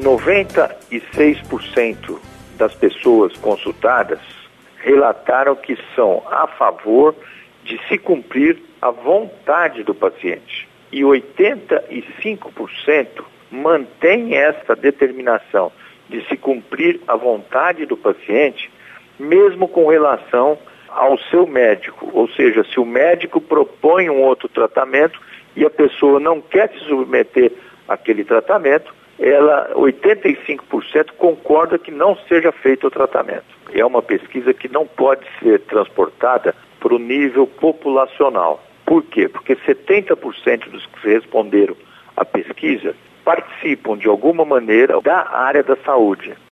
96% das pessoas consultadas relataram que são a favor de se cumprir a vontade do paciente. E 85% mantém essa determinação de se cumprir a vontade do paciente, mesmo com relação ao seu médico. Ou seja, se o médico propõe um outro tratamento e a pessoa não quer se submeter àquele tratamento, 85% concorda que não seja feito o tratamento. É uma pesquisa que não pode ser transportada para o nível populacional. Por quê? Porque 70% dos que responderam à pesquisa participam de alguma maneira da área da saúde.